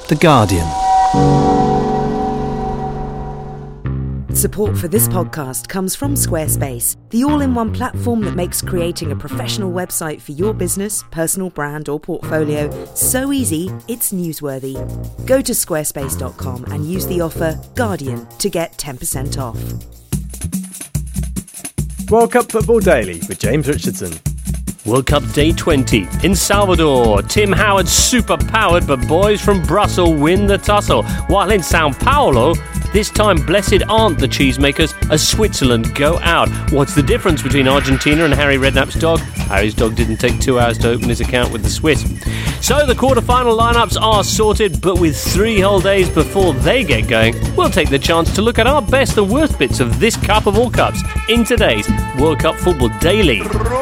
The Guardian. Support for this podcast comes from Squarespace, the all-in-one platform that makes creating a professional website for your business, personal brand or portfolio so easy it's newsworthy. Go to squarespace.com and use the offer Guardian to get 10% off. World Cup Football Daily with James Richardson. World Cup Day 20 in Salvador. Tim Howard super-powered, but boys from Brussels win the tussle. While in Sao Paulo, this time blessed aren't the cheesemakers as Switzerland go out. What's the difference between Argentina and Harry Redknapp's dog? Harry's dog didn't take 2 hours to open his account with the Swiss. So the quarter-final lineups are sorted, but with 3 whole days before they get going, we'll take the chance to look at our best and worst bits of this Cup of all Cups in today's World Cup Football Daily.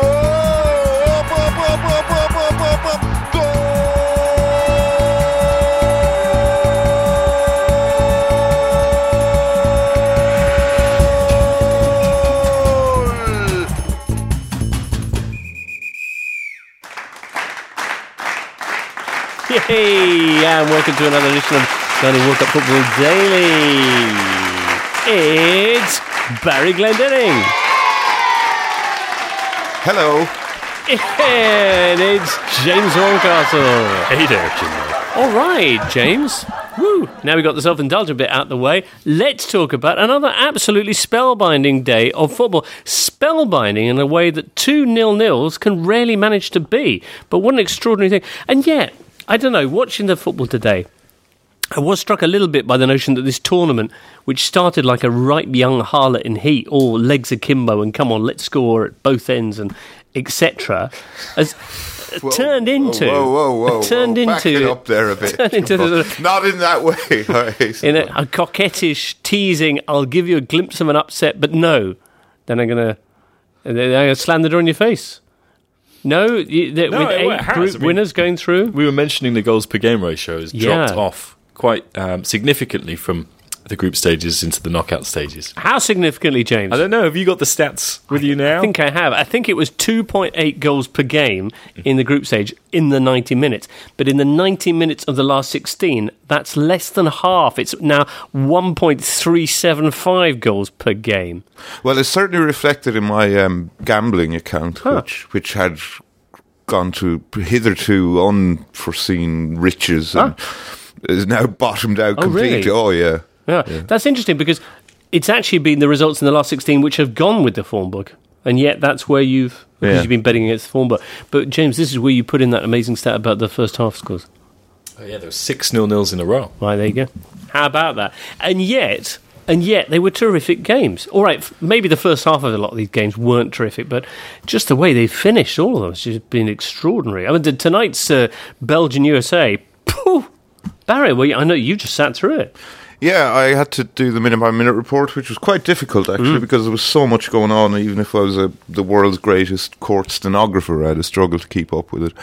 Yay! And welcome to another edition of Johnny World Cup Football Daily. It's Barry Glendenning. Hello. And it's James Horncastle. Hey there, Jimmy. All right, James. Woo! Now we've got the self-indulgent bit out the way. Let's talk about another absolutely spellbinding day of football. Spellbinding in a way that 2 0-0s can rarely manage to be. But what an extraordinary thing. And yet, I don't know, watching the football today, I was struck a little bit by the notion that this tournament, which started like a ripe young harlot in heat, all legs akimbo and come on, let's score at both ends and etc., has turned into... Turned into... Back it up there a bit. Not in that way. In a coquettish, teasing, I'll give you a glimpse of an upset, but no. Then I'm going to slam the door in your face. No, with 8 group winners going through. We were mentioning the goals per game ratio has dropped off quite significantly from the group stages into the knockout stages. How significantly, James? I don't know. Have you got the stats with you now? I think I have. I think it was 2.8 goals per game in the group stage in the 90 minutes. But in the 90 minutes of the last 16, that's less than half. It's now 1.375 goals per game. Well, it's certainly reflected in my gambling account, which had gone to hitherto unforeseen riches and is now bottomed out completely. Really? Oh, yeah. Yeah, that's interesting because it's actually been the results in the last 16 which have gone with the form book, and yet that's where you've been betting against the form book. But James, this is where you put in that amazing stat about the first half scores. Oh yeah, there were 6 0-0s in a row. Right, there you go. How about that? And yet they were terrific games. All right, maybe the first half of a lot of these games weren't terrific, but just the way they finished, all of them, has just been extraordinary. I mean, tonight's Belgium-USA, Barry, well, I know you just sat through it. Yeah, I had to do the minute-by-minute report, which was quite difficult, actually, because there was so much going on. Even if I was the world's greatest court stenographer, I had a struggle to keep up with it.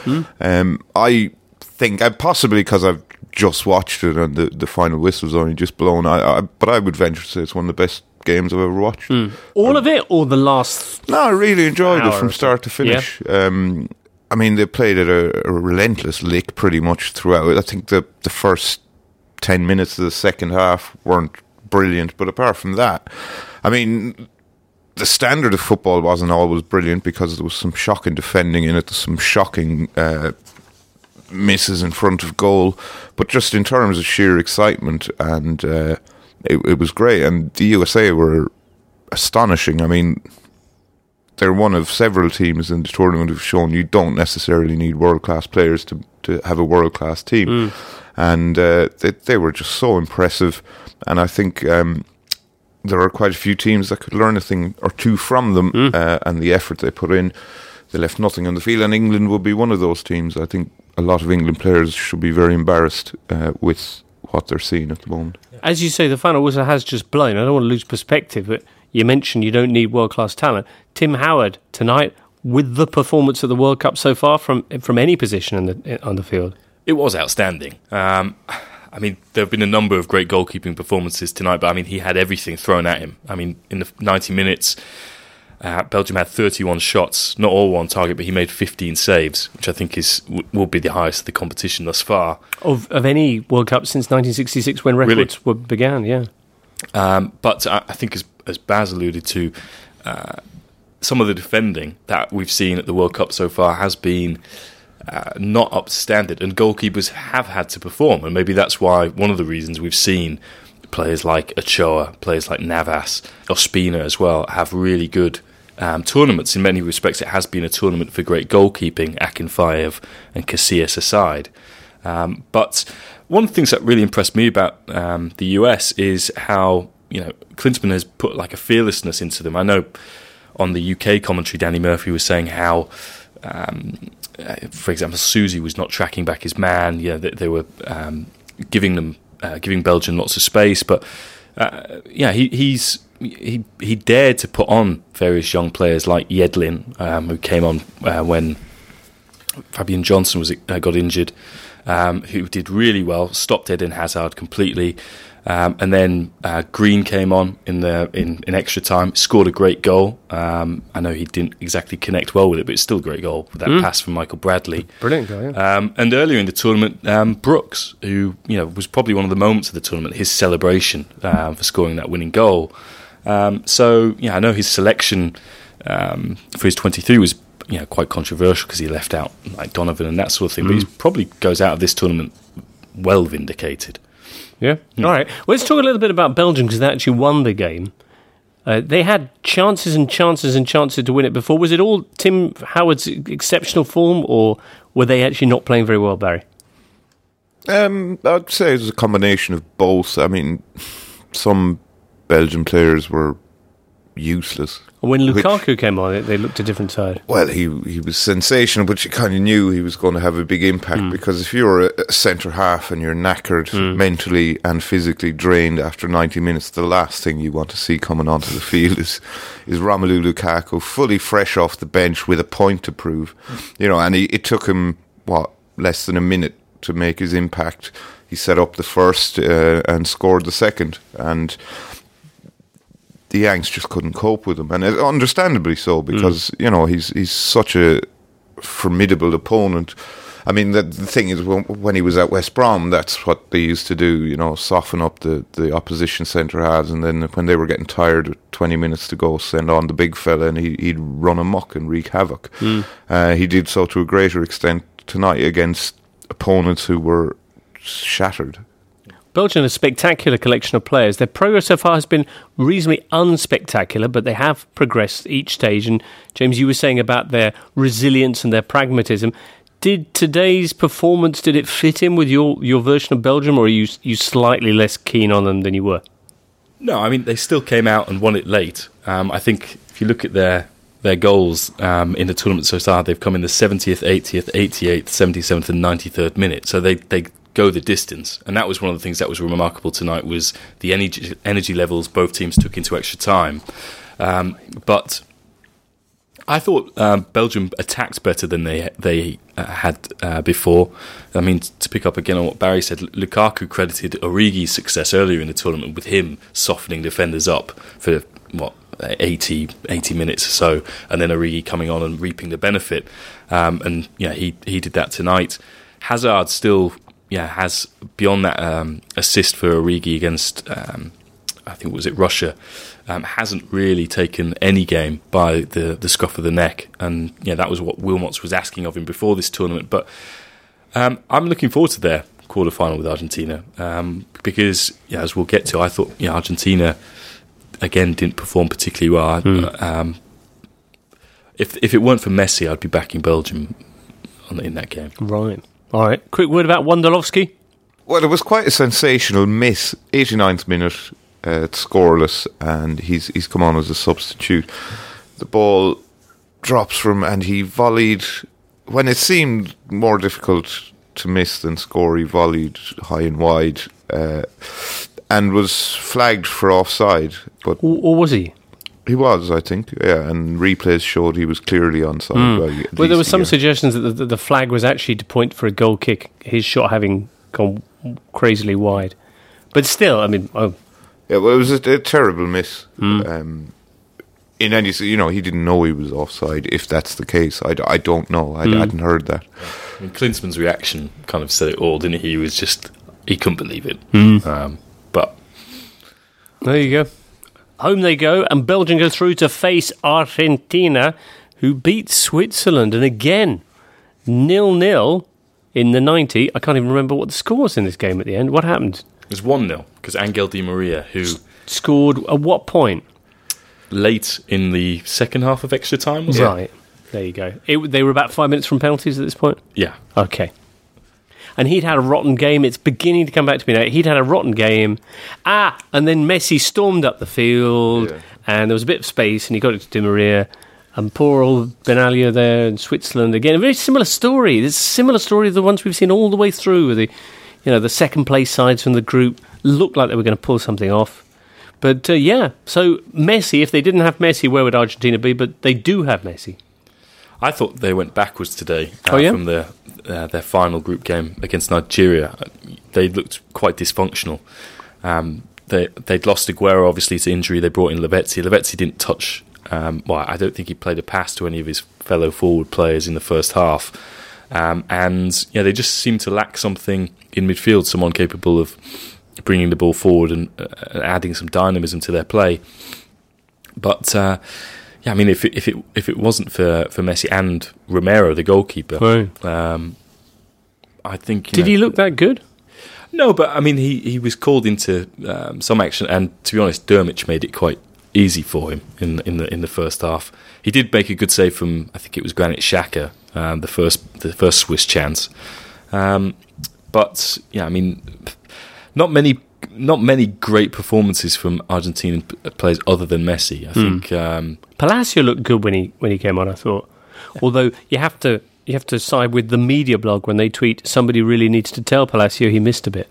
I think, possibly because I've just watched it and the final whistle's only just blown, but I would venture to say it's one of the best games I've ever watched. All of it, or the last... No, I really enjoyed it from start to finish. Yeah. I mean, they played at a relentless lick pretty much throughout. I think the first 10 minutes of the second half weren't brilliant, but apart from that, I mean, the standard of football wasn't always brilliant because there was some shocking defending in it, some shocking misses in front of goal, but just in terms of sheer excitement, and it was great, and the USA were astonishing. I mean, they're one of several teams in the tournament who've shown you don't necessarily need world-class players to have a world-class team. And they were just so impressive. And I think there are quite a few teams that could learn a thing or two from them and the effort they put in. They left nothing on the field, and England will be one of those teams. I think a lot of England players should be very embarrassed with what they're seeing at the moment. As you say, the final whistle has just blown. I don't want to lose perspective, but you mentioned you don't need world-class talent. Tim Howard tonight, with the performance of the World Cup so far from any position on the field. It was outstanding. I mean, there have been a number of great goalkeeping performances tonight, but I mean, he had everything thrown at him. I mean, in the 90 minutes, Belgium had 31 shots, not all on target, but he made 15 saves, which I think will be the highest of the competition thus far. Of any World Cup since 1966 when records began, yeah. But I think, as Baz alluded to, some of the defending that we've seen at the World Cup so far has been not up to standard, and goalkeepers have had to perform, and maybe that's why one of the reasons we've seen players like Ochoa, players like Navas, Ospina as well, have really good tournaments. In many respects, it has been a tournament for great goalkeeping, Akinfeev and Casillas aside. But one of the things that really impressed me about the US is how Klinsmann has put like a fearlessness into them. I know on the UK commentary, Danny Murphy was saying how, for example, Susie was not tracking back his man. They were giving Belgium lots of space, but he dared to put on various young players like Yedlin, who came on when Fabian Johnson got injured, who did really well, stopped Eden Hazard completely, and then Green came on in extra time, scored a great goal. I know he didn't exactly connect well with it, but it's still a great goal with that pass from Michael Bradley. Brilliant goal, yeah. And earlier in the tournament, Brooks, who was probably one of the moments of the tournament, his celebration for scoring that winning goal. So I know his selection for his 23 was quite controversial because he left out like Donovan and that sort of thing. But he probably goes out of this tournament well vindicated. Yeah. All right. Well, let's talk a little bit about Belgium because they actually won the game. They had chances and chances and chances to win it before. Was it all Tim Howard's exceptional form, or were they actually not playing very well, Barry? I'd say it was a combination of both. I mean, some Belgian players were useless. When Lukaku came on, they looked a different side. Well, he was sensational, but you kind of knew he was going to have a big impact because if you're a centre-half and you're knackered, mentally and physically drained after 90 minutes, the last thing you want to see coming onto the field is Romelu Lukaku, fully fresh off the bench with a point to prove. And it took him, less than a minute to make his impact. He set up the first and scored the second, and the Yanks just couldn't cope with him, and understandably so, because he's such a formidable opponent. I mean, the thing is, when he was at West Brom, that's what they used to do, soften up the opposition centre halves, and then when they were getting tired with 20 minutes to go, send on the big fella, and he'd run amok and wreak havoc. He did so to a greater extent tonight against opponents who were shattered. Belgium has a spectacular collection of players. Their progress so far has been reasonably unspectacular, but they have progressed each stage. And James, you were saying about their resilience and their pragmatism. Did today's performance, did it fit in with your version of Belgium, or are you slightly less keen on them than you were? No, I mean, they still came out and won it late. I think if you look at their goals in the tournament so far, they've come in the 70th, 80th, 88th, 77th and 93rd minute. So they go the distance, and that was one of the things that was remarkable tonight, was the energy levels both teams took into extra time. But I thought Belgium attacked better than they had before. I mean, to pick up again on what Barry said, Lukaku credited Origi's success earlier in the tournament with him softening defenders up for 80 minutes or so, and then Origi coming on and reaping the benefit. He did that tonight. Hazard still has, beyond that assist for Origi against, I think, was it Russia, hasn't really taken any game by the scruff of the neck. And that was what Wilmots was asking of him before this tournament. But I'm looking forward to their quarter-final with Argentina because, as we'll get to, I thought Argentina, again, didn't perform particularly well. If it weren't for Messi, I'd be backing Belgium in that game. Right. All right. Quick word about Wondolowski. Well, it was quite a sensational miss. 89th minute, scoreless, and he's come on as a substitute. The ball drops from, and he volleyed. When it seemed more difficult to miss than score, he volleyed high and wide, and was flagged for offside. But or was he? He was, I think, yeah, and replays showed he was clearly onside. Well, there were some suggestions that the flag was actually to point for a goal kick, his shot having gone crazily wide. But still, I mean... Yeah, well, it was a terrible miss. in any, he didn't know he was offside. If that's the case, I don't know. I hadn't heard that. I mean, Klinsmann's reaction kind of said it all, didn't he? He was he couldn't believe it. But there you go. Home they go, and Belgium go through to face Argentina, who beat Switzerland, and again 0-0 in the 90. I can't even remember what the score was in this game at the end. What happened? It was 1-0 because Angel Di Maria, who scored at what point? Late in the second half of extra time, was it? Right. There you go. They were about 5 minutes from penalties at this point? Yeah. Okay. And he'd had a rotten game. It's beginning to come back to me now. He'd had a rotten game. And then Messi stormed up the field, and there was a bit of space, and he got it to Di Maria. And poor old Benalia there in Switzerland again. A very similar story. It's a similar story to the ones we've seen all the way through, with the second place sides from the group looked like they were going to pull something off. But so Messi, if they didn't have Messi, where would Argentina be? But they do have Messi. I thought they went backwards today from their final group game against Nigeria. They looked quite dysfunctional. They'd lost Aguero, obviously, to injury. They brought in Lavezzi. Lavezzi didn't touch... I don't think he played a pass to any of his fellow forward players in the first half. They just seemed to lack something in midfield, someone capable of bringing the ball forward and adding some dynamism to their play. But... I mean, if it wasn't for Messi and Romero, the goalkeeper, I think... Did he look that good? No, but I mean, he was called into some action, and to be honest, Dermich made it quite easy for him in the first half. He did make a good save from, I think it was Granit Xhaka, the first Swiss chance. But yeah, I mean, not many great performances from Argentinian players other than Messi. I think Palacio looked good when he came on, I thought. Although you have to side with the media blog when they tweet somebody really needs to tell Palacio he missed a bit.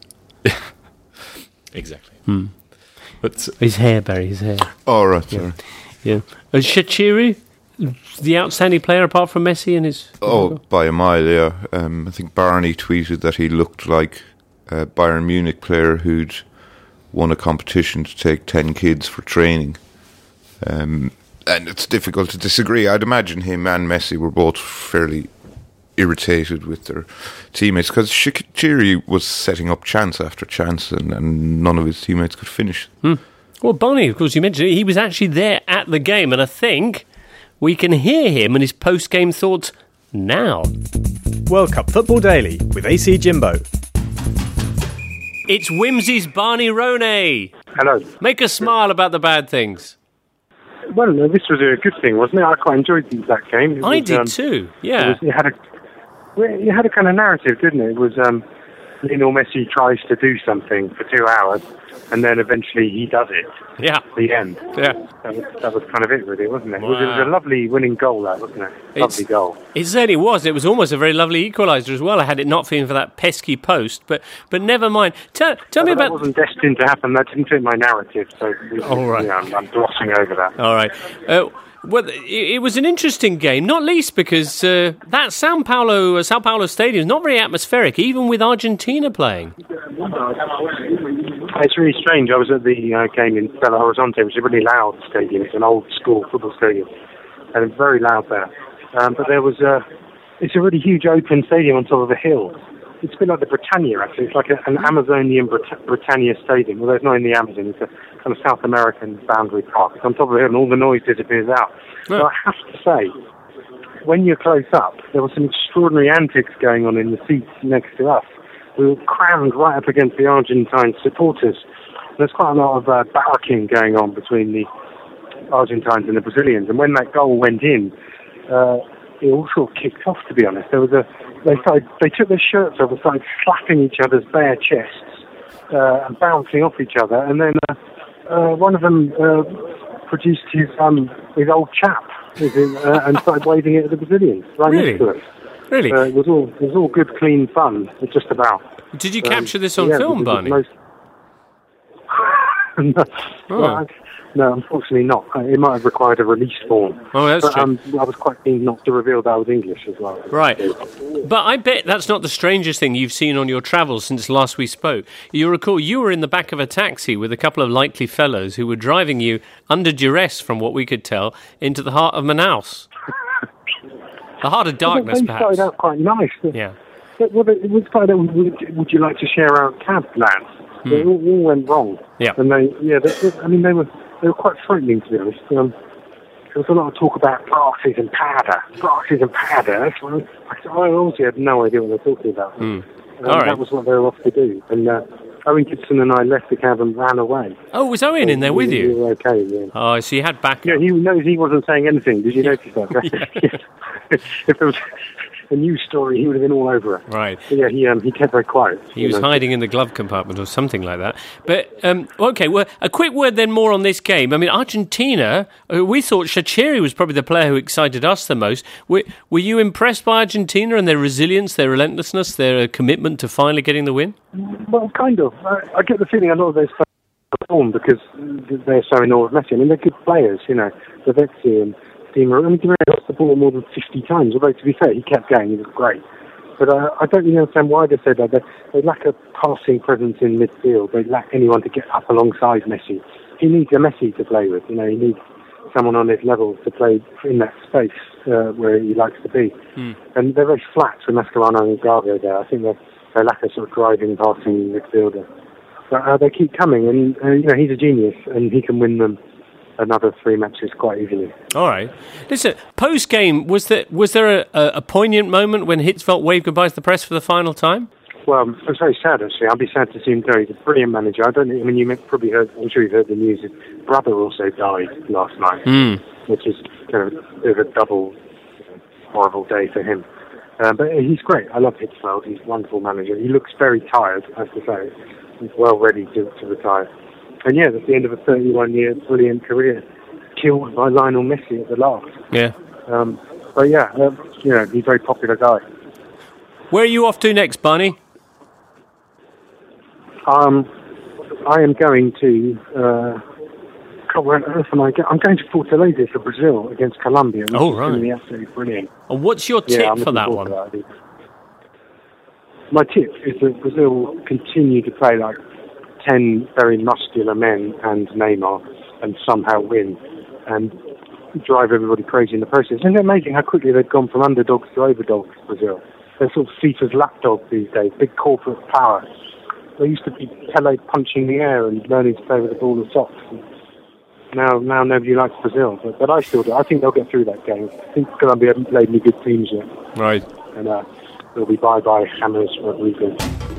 Exactly. But his hair, Barry, his hair. Oh, right, sorry. Yeah. Shaqiri, the outstanding player apart from Messi and his... Oh, by a mile, yeah. I think Barney tweeted that he looked like a Bayern Munich player who'd won a competition to take 10 kids for training. And it's difficult to disagree. I'd imagine him and Messi were both fairly irritated with their teammates because Shaqiri was setting up chance after chance and none of his teammates could finish. Well, Barney, of course, you mentioned it, he was actually there at the game, and I think we can hear him and his post-game thoughts now. World Cup Football Daily with AC Jimbo. It's Whimsy's Barney Ronay. Hello. Make us smile about the bad things. Well, this was a good thing, wasn't it? I quite enjoyed that game. I did too, yeah. It had a kind of narrative, didn't it? It was Lionel Messi tries to do something for 2 hours, and then eventually he does it. Yeah. At the end. Yeah. That was kind of it, really, wasn't it? Wow. It was a lovely winning goal, that, wasn't it? Lovely goal. It certainly was. It was almost a very lovely equaliser as well. I had it not been for that pesky post, but never mind. Tell me about... That wasn't destined to happen. That didn't fit my narrative, so right. I'm glossing over that. All right. Well, it was an interesting game, not least because that Sao Paulo Stadium is not very atmospheric, even with Argentina playing. It's really strange. I was at the game in Belo Horizonte, which is a really loud stadium. It's an old-school football stadium, and it's very loud there. But it's a really huge open stadium on top of a hill. It's a bit like the Britannia, actually. It's like an Amazonian Britannia stadium, although it's not in the Amazon. It's a kind of South American boundary park. It's on top of the hill, and all the noise disappears out. Yeah. So I have to say, when you're close up, there were some extraordinary antics going on in the seats next to us. We were crammed right up against the Argentine supporters. There's quite a lot of barracking going on between the Argentines and the Brazilians. And when that goal went in, it all sort of kicked off, to be honest. They took their shirts off and started slapping each other's bare chests and bouncing off each other. And then one of them produced his old chap and started waving it at the Brazilians right next to us. Really? It was all good, clean fun, just about. Did you capture this on film, Barney? Well, No, unfortunately not. It might have required a release form. Oh, that's true. I was quite keen not to reveal that I was English as well. Right. But I bet that's not the strangest thing you've seen on your travels since last we spoke. You recall you were in the back of a taxi with a couple of likely fellows who were driving you under duress, from what we could tell, into the heart of Manaus. The heart of darkness, they perhaps. started out quite nice. Yeah. Well, it was started out with, would you like to share our cab, lads? It all went wrong. Yeah. And they were quite frightening, to be honest. There was a lot of talk about glasses and powder. That's what I honestly had no idea what they were talking about. All right. That was what they were off to do. And Owen Gibson and I left the cab and ran away. Oh, was Owen in there with you? We were okay, yeah. Oh, so you had backup. Yeah, he wasn't saying anything. Did you notice that? If there was a news story, he would have been all over it. Right. But yeah, he kept very quiet. He was hiding in the glove compartment or something like that. But, okay, well, a quick word then more on this game. I mean, Argentina, we thought Shaqiri was probably the player who excited us the most. Were you impressed by Argentina and their resilience, their relentlessness, their commitment to finally getting the win? Well, kind of. I get the feeling a lot of those players perform because they're so in awe of Messi. I mean, they're good players, you know, Lavezzi and Di Maria. I mean, Di Maria lost the ball more than 50 times, although, to be fair, he kept going. He was great. But I don't really understand why they said that. They lack a passing presence in midfield. They lack anyone to get up alongside Messi. He needs a Messi to play with. You know, he needs someone on his level to play in that space where he likes to be. And they're very flat with Mascherano and Gago there. I think they lack a sort of driving, passing midfielder. But they keep coming, and you know, he's a genius, and he can win them another 3 matches quite easily. All right. Listen, post-game, was there a poignant moment when Hitzfeld waved goodbye to the press for the final time? Well, it was very sad, actually. I'd be sad to see him go. He's a brilliant manager. You probably heard, I'm sure you've heard the news. His brother also died last night, which is kind of a bit of a double horrible day for him. But he's great. I love Hitzfeld. He's a wonderful manager. He looks very tired, I have to say. He's well ready to retire. And yeah, that's the end of a 31-year brilliant career, killed by Lionel Messi at the last. Yeah. But yeah, you know, he's a very popular guy. Where are you off to next, Barney? I am going to. Where on earth am I going? I'm going to Fortaleza for Brazil against Colombia. Oh, right. It's going to be absolutely brilliant. And what's your tip for that one? My tip is that Brazil will continue to play like 10 very muscular men and Neymar and somehow win and drive everybody crazy in the process. Isn't it amazing how quickly they've gone from underdogs to overdogs, Brazil? They're sort of FIFA's lapdogs these days, big corporate power. They used to be Pele punching the air and learning to play with a ball and socks. Now nobody likes Brazil, but I still do. I think they'll get through that game. I think Colombia haven't played any good teams yet. Right. And it'll be bye-bye James Rodriguez.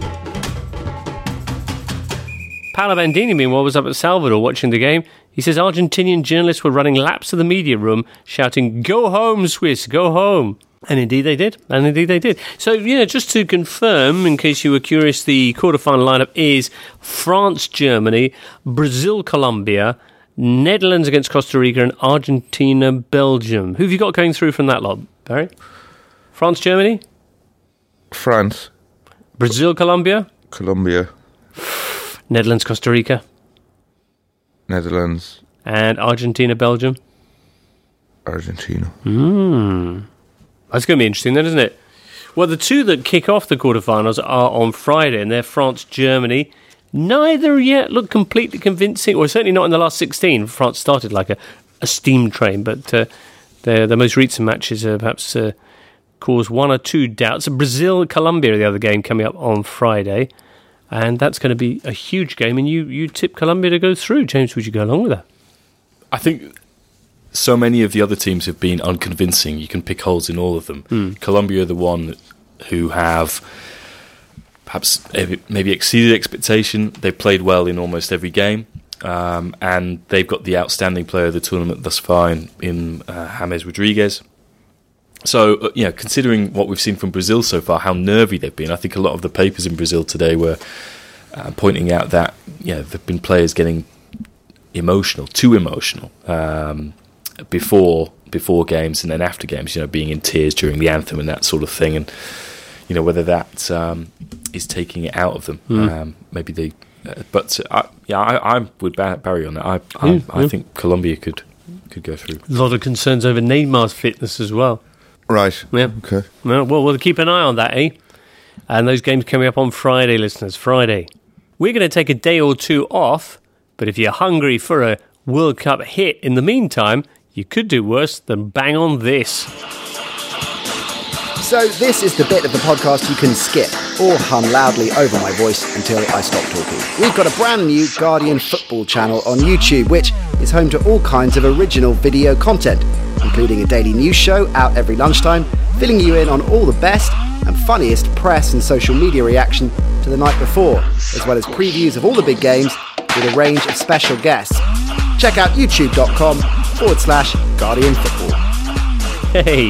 Paolo Bandini, meanwhile, was up at Salvador watching the game. He says Argentinian journalists were running laps of the media room shouting, "Go home, Swiss, go home." And indeed they did. So, just to confirm, in case you were curious, the quarterfinal lineup is France, Germany, Brazil, Colombia, Netherlands against Costa Rica, and Argentina, Belgium. Who have you got going through from that lot, Barry? France, Germany? France. Brazil, Colombia? Colombia. Netherlands, Costa Rica? Netherlands. And Argentina, Belgium? Argentina. That's going to be interesting then, isn't it? Well, the two that kick off the quarterfinals are on Friday, and they're France, Germany. Neither yet look completely convincing, or certainly not in the last 16. France started like a steam train, but the most recent matches perhaps cause one or two doubts. Brazil, Colombia, the other game coming up on Friday, and that's going to be a huge game, and you tip Colombia to go through. James, would you go along with that? I think so many of the other teams have been unconvincing. You can pick holes in all of them. Colombia are the one who have perhaps maybe exceeded expectation. They've played well in almost every game, and they've got the outstanding player of the tournament thus far in James Rodriguez. So, considering what we've seen from Brazil so far, how nervy they've been, I think a lot of the papers in Brazil today were pointing out that there've been players getting too emotional, before games and then after games, being in tears during the anthem and that sort of thing. And whether that is taking it out of them. Maybe they. I would Barry on that. I think Colombia could go through. A lot of concerns over Neymar's fitness as well. Right. Yeah. Okay. Well, we'll keep an eye on that, eh? And those games coming up on Friday, listeners. Friday. We're going to take a day or two off, but if you're hungry for a World Cup hit in the meantime, you could do worse than bang on this. So this is the bit of the podcast you can skip or hum loudly over my voice until I stop talking. We've got a brand new Guardian football channel on YouTube, which is home to all kinds of original video content, including a daily news show out every lunchtime, filling you in on all the best and funniest press and social media reaction to the night before, as well as previews of all the big games with a range of special guests. Check out youtube.com/Guardian Football. Hey,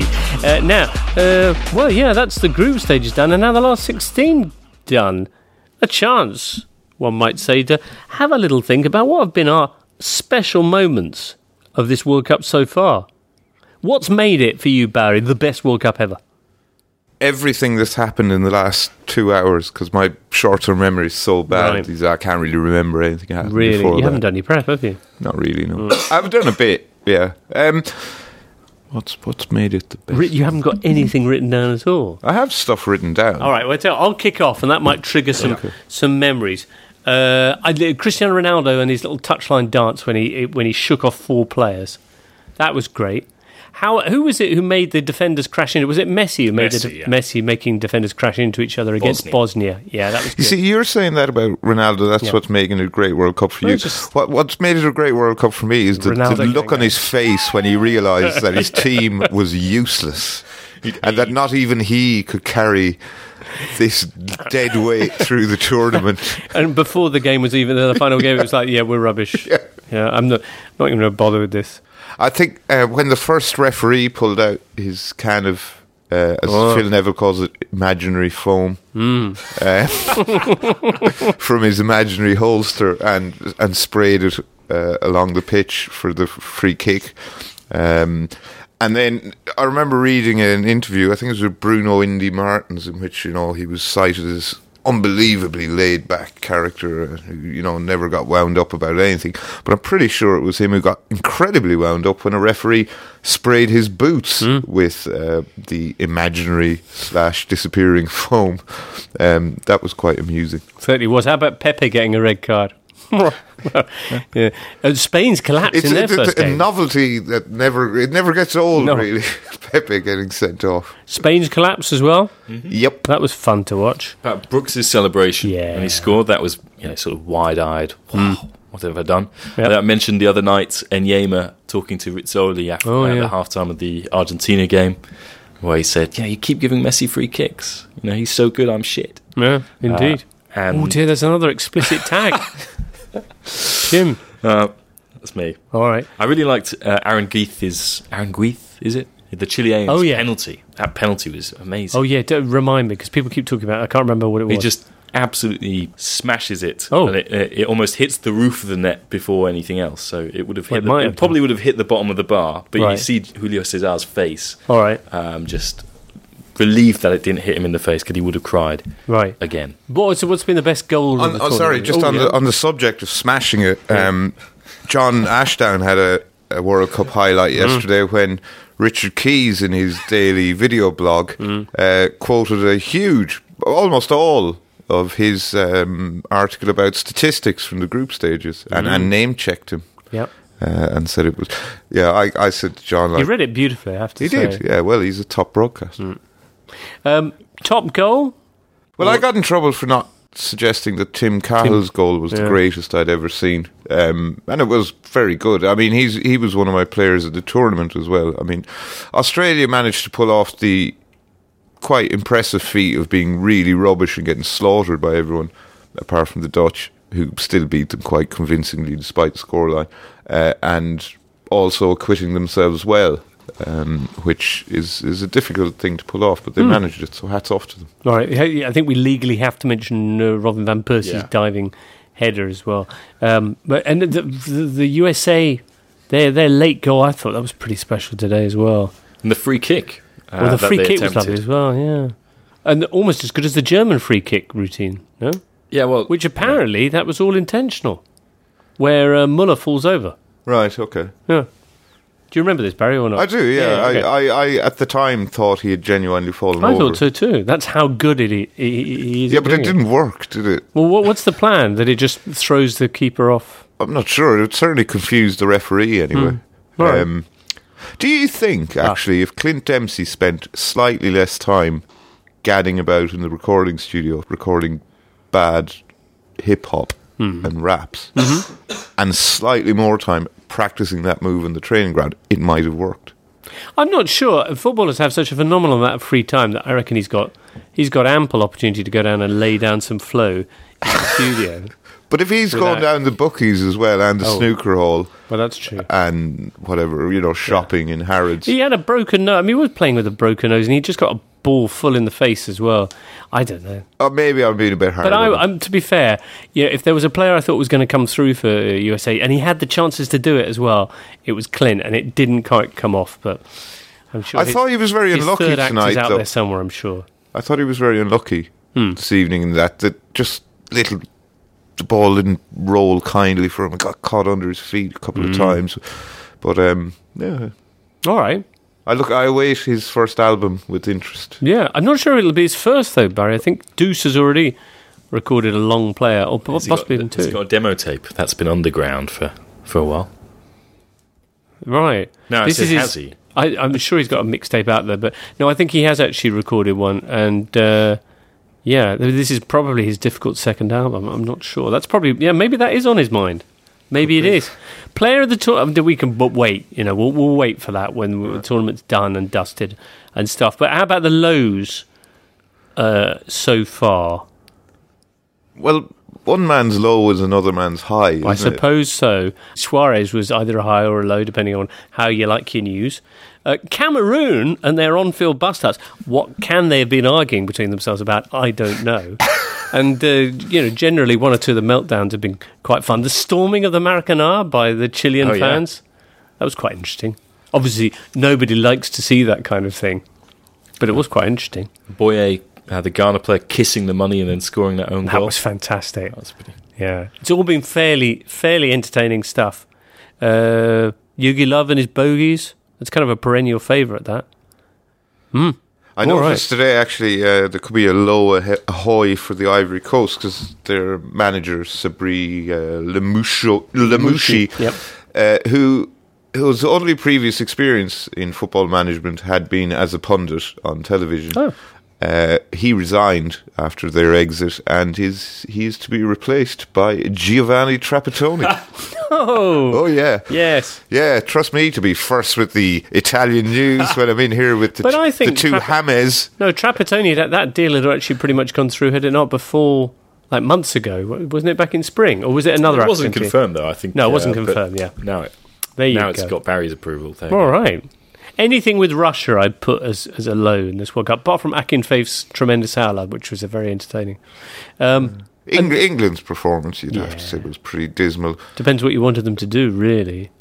that's the group stages done, and now the last 16 done. A chance, one might say, to have a little think about what have been our special moments of this World Cup so far. What's made it for you, Barry, the best World Cup ever? Everything that's happened in the last 2 hours, because my short-term memory is so bad. Right. I can't really remember anything happened before. Really? You haven't done any prep, have you? Not really, no. I've done a bit, yeah. What's made it the best? You haven't got anything written down at all? I have stuff written down. All right, well, I'll kick off, and that might trigger some memories. Cristiano Ronaldo and his little touchline dance when he shook off 4 players. That was great. Who was it who made the defenders crash into? Was it Messi who made Messi making defenders crash into each other against Bosnia? Yeah, that was good. You see, you're saying that about Ronaldo. That's what's making it a great World Cup for you. What's made it a great World Cup for me is the look on his face when he realised that his team was useless and that not even he could carry this dead weight through the tournament. And before the game was even the final game, it was like, yeah, we're rubbish. Yeah, I'm not going to bother with this. I think when the first referee pulled out his kind of, as Phil Neville calls it, imaginary foam from his imaginary holster and sprayed it along the pitch for the free kick. And then I remember reading an interview, I think it was with Bruno Indy Martins, in which, he was cited as unbelievably laid-back character who, never got wound up about anything. But I'm pretty sure it was him who got incredibly wound up when a referee sprayed his boots with the imaginary/disappearing foam. That was quite amusing. Certainly was. How about Pepe getting a red card? Yeah. Spain's collapse in their first game. It's a novelty that never gets old, really. Pepe getting sent off. Spain's collapse as well. Mm-hmm. Yep, that was fun to watch. Brooks' celebration when he scored, that was sort of wide-eyed. Wow, what have I done? Yep. I mentioned the other night Enyema talking to Rizzoli after the halftime of the Argentina game, where he said, "You keep giving Messi free kicks. He's so good, I'm shit." Yeah, indeed. Oh dear, there's another explicit tag. Jim. That's me. All right. I really liked Aaron Guith, is it? The Chilean penalty. That penalty was amazing. Oh, yeah. Don't remind me, because people keep talking about it. I can't remember what it was. He just absolutely smashes it. Oh. And it almost hits the roof of the net before anything else. So it would have hit it probably would have hit the bottom of the bar. But you see Julio Cesar's face. All right. Just relieved that it didn't hit him in the face, because he would have cried again. What's been the best goal of the tournament? On the subject of smashing it, John Ashdown had a World Cup highlight yesterday when Richard Keys in his daily video blog quoted a huge, almost all of his article about statistics from the group stages and name-checked him. Yep. And said it was... Yeah, I said to John... He read it beautifully, I have to say. He did, yeah. Well, he's a top broadcaster. Top goal? Well, I got in trouble for not suggesting that Tim Cahill's goal was the greatest I'd ever seen. And it was very good. I mean, he was one of my players at the tournament as well. I mean, Australia managed to pull off the quite impressive feat of being really rubbish and getting slaughtered by everyone, apart from the Dutch, who still beat them quite convincingly despite the scoreline, and also acquitting themselves well. Which is a difficult thing to pull off, but they managed it, so hats off to them. All right, I think we legally have to mention Robin van Persie's diving header as well. And the USA, their late goal, I thought that was pretty special today as well. And the free kick. The free kick was lovely as well, yeah. And almost as good as the German free kick routine, no? Yeah, well... Which apparently that was all intentional, where Muller falls over. Right, okay. Yeah. Do you remember this, Barry, or not? I do, yeah. Okay. I at the time thought he had genuinely fallen over. I thought so too. That's how good he is. Yeah, but it didn't work, did it? Well, what's the plan? That it just throws the keeper off? I'm not sure. It certainly confused the referee anyway. Right. Do you think, actually, if Clint Dempsey spent slightly less time gadding about in the recording studio, recording bad hip-hop and raps, and slightly more time practicing that move in the training ground, it might have worked? I'm not sure. Footballers have such a phenomenal amount of free time that I reckon he's got ample opportunity to go down and lay down some flow in the studio. But if he's going down the bookies as well and the snooker hall... Well, that's true. And whatever, shopping in Harrods. He had a broken nose. I mean, he was playing with a broken nose and he just got a ball full in the face as well. I don't know. Maybe I'm being a bit hard. But I'm to be fair, if there was a player I thought was going to come through for USA, and he had the chances to do it as well, it was Clint, and it didn't quite come off, but I'm sure... I thought he was very unlucky third act tonight, is out though. there somewhere, I'm sure. I thought he was very unlucky this evening in that just the ball didn't roll kindly for him. It got caught under his feet a couple of times. But, yeah. All right. I await his first album with interest. Yeah, I'm not sure it'll be his first, though, Barry. I think Deuce has already recorded a long player, or possibly even two. He's got a demo tape that's been underground for a while. Right. No, has he? I'm sure he's got a mixtape out there, but no, I think he has actually recorded one, and yeah, this is probably his difficult second album. I'm not sure. That's probably maybe that is on his mind. Maybe it is. Player of the tournament. We can wait. We'll wait for that when the tournament's done and dusted and stuff. But how about the lows so far? Well, one man's low is another man's high. I suppose so. Suarez was either a high or a low, depending on how you like your news. Cameroon and their on-field bust-ups. What can they have been arguing between themselves about? I don't know. And, generally one or two of the meltdowns have been quite fun. The storming of the Maracanã by the Chilean fans, that was quite interesting. Obviously, nobody likes to see that kind of thing, but it was quite interesting. Boye, the Ghana player, kissing the money and then scoring that own goal. That was fantastic. Yeah. It's all been fairly entertaining stuff. Yugi Love and his bogeys. It's kind of a perennial favourite, that. I noticed today, actually, there could be a low ahoy for the Ivory Coast because their manager, Sabri Lamouchi, whose only previous experience in football management had been as a pundit on television. Oh. He resigned after their exit, and he's to be replaced by Giovanni Trapattoni. Oh, yeah. Yes. Yeah, trust me to be first with the Italian news when I'm in here with the two James. No, Trapattoni, that deal had actually pretty much gone through, had it not, before, like months ago? Wasn't it back in spring? Or was it another accident? It wasn't confirmed, though, I think. No, it wasn't confirmed, yeah. Now it's got Barry's approval. All right. Anything with Russia I'd put as a low in this World Cup, apart from Akinfeev's tremendous howler, which was a very entertaining. England's performance, you'd have to say, was pretty dismal. Depends what you wanted them to do, really.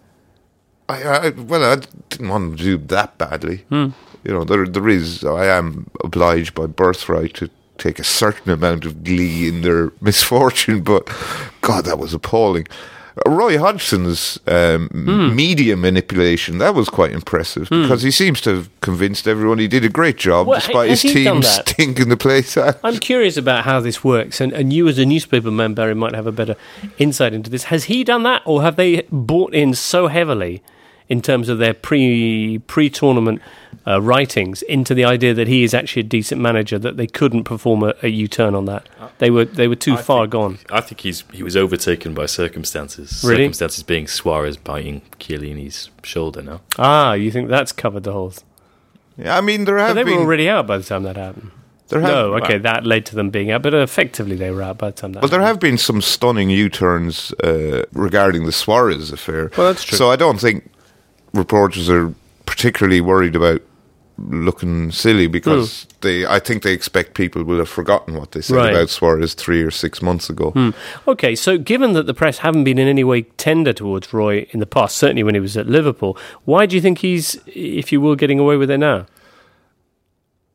I didn't want them to do that badly. There is. I am obliged by birthright to take a certain amount of glee in their misfortune, but God, that was appalling. Roy Hodgson's media manipulation, that was quite impressive because he seems to have convinced everyone he did a great job despite his team stinking the place out. I'm curious about how this works, and you as a newspaper man, Barry, might have a better insight into this. Has he done that, or have they bought in so heavily in terms of their pre-tournament writings into the idea that he is actually a decent manager that they couldn't perform a U-turn on that? They were too far gone. I think he was overtaken by circumstances. Really? Circumstances being Suarez biting Chiellini's shoulder now. Ah, you think that's covered the holes? Yeah, I mean, they were already out by the time that happened. That led to them being out, but effectively they were out by the time that happened. There have been some stunning U-turns regarding the Suarez affair. Well, that's true. So I don't think reporters are particularly worried about looking silly because I think they expect people will have forgotten what they said about Suarez 3 or 6 months ago. Okay, so given that the press haven't been in any way tender towards Roy in the past, certainly when he was at Liverpool, why do you think he's, if you will, getting away with it now?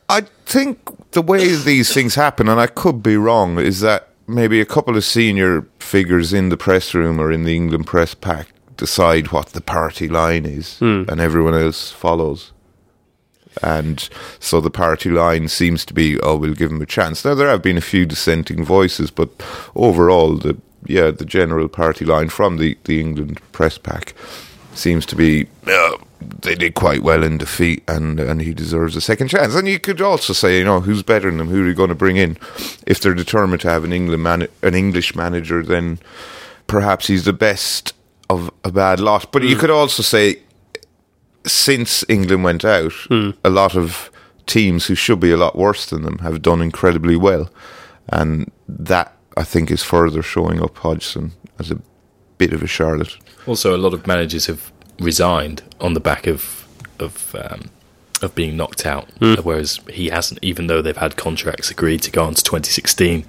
I think the way these things happen, and I could be wrong, is that maybe a couple of senior figures in the press room or in the England press pack decide what the party line is, and everyone else follows. And so the party line seems to be, we'll give him a chance. Now, there have been a few dissenting voices, but overall, the general party line from the England press pack seems to be, they did quite well in defeat, and he deserves a second chance. And you could also say, who's better than him? Who are you going to bring in? If they're determined to have an English manager, then perhaps he's the best of a bad lot. But you could also say, since England went out, a lot of teams who should be a lot worse than them have done incredibly well. And that, I think, is further showing up Hodgson as a bit of a charlotte. Also, a lot of managers have resigned on the back of being knocked out, whereas he hasn't, even though they've had contracts agreed to go on to 2016.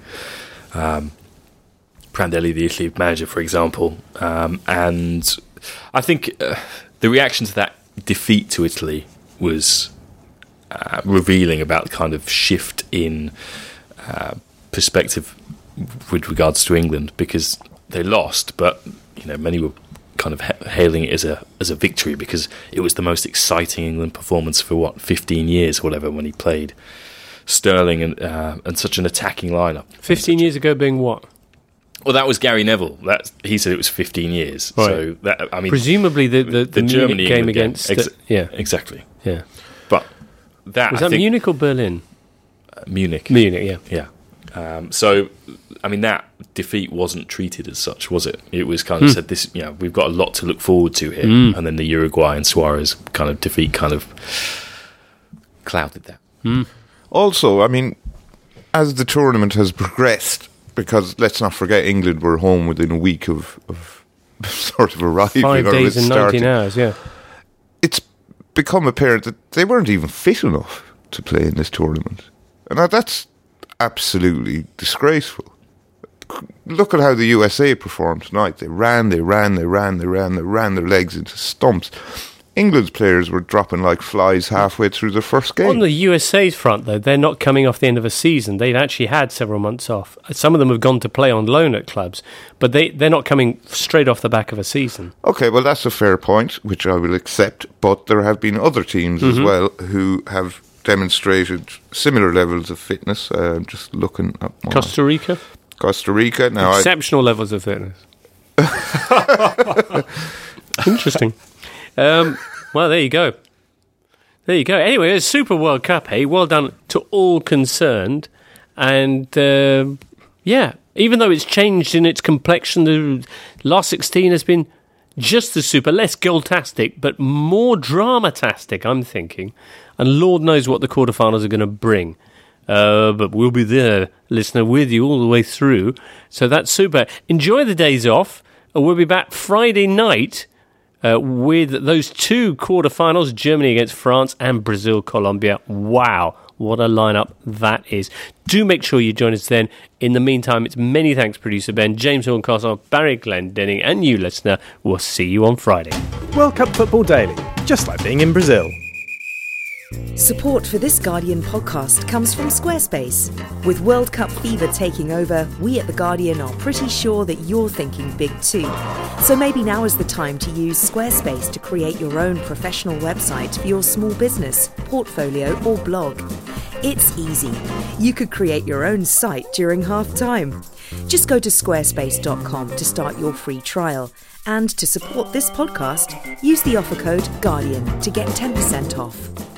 Prandelli, the Italy manager, for example. And I think the reaction to that defeat to Italy was revealing about the kind of shift in perspective with regards to England, because they lost, but many were kind of hailing it as a victory because it was the most exciting England performance for 15 years or whatever, when he played Sterling and such an attacking lineup. 15 years ago being what? Well, that was Gary Neville. He said it was 15 years. Right. So that, I mean, presumably the Germany game against exactly. Yeah. But that was that Munich or Berlin? Munich. Yeah. So, I mean, that defeat wasn't treated as such, was it? It was kind of said, this, we've got a lot to look forward to here, and then the Uruguay and Suarez kind of defeat kind of clouded that. Also, I mean, as the tournament has progressed, because let's not forget England were home within a week of sort of arriving. 5 days and 19 hours, yeah. It's become apparent that they weren't even fit enough to play in this tournament. And that's absolutely disgraceful. Look at how the USA performed tonight. They ran their legs into stumps. England's players were dropping like flies halfway through the first game. On the USA's front, though, they're not coming off the end of a season. They've actually had several months off. Some of them have gone to play on loan at clubs, but they're not coming straight off the back of a season. Okay, well, that's a fair point, which I will accept, but there have been other teams as well who have demonstrated similar levels of fitness. Just looking at Costa Rica. Now, exceptional levels of fitness. Interesting. Well, there you go. Anyway, it's Super World Cup, hey? Well done to all concerned. And, even though it's changed in its complexion, the last 16 has been just as super, less goal-tastic, but more drama-tastic, I'm thinking. And Lord knows what the quarterfinals are going to bring. But we'll be there, listener, with you all the way through. So that's super. Enjoy the days off. We'll be back Friday night with those two quarterfinals, Germany against France and Brazil, Colombia. Wow, what a lineup that is. Do make sure you join us then. In the meantime, it's many thanks, producer Ben, James Horncastle, Barry Glendenning, and you, listener. We'll see you on Friday. World Cup Football Daily, just like being in Brazil. Support for this Guardian podcast comes from Squarespace. With World Cup fever taking over, we at The Guardian are pretty sure that you're thinking big too. So maybe now is the time to use Squarespace to create your own professional website for your small business, portfolio or blog. It's easy. You could create your own site during half-time. Just go to squarespace.com to start your free trial. And to support this podcast, use the offer code GUARDIAN to get 10% off.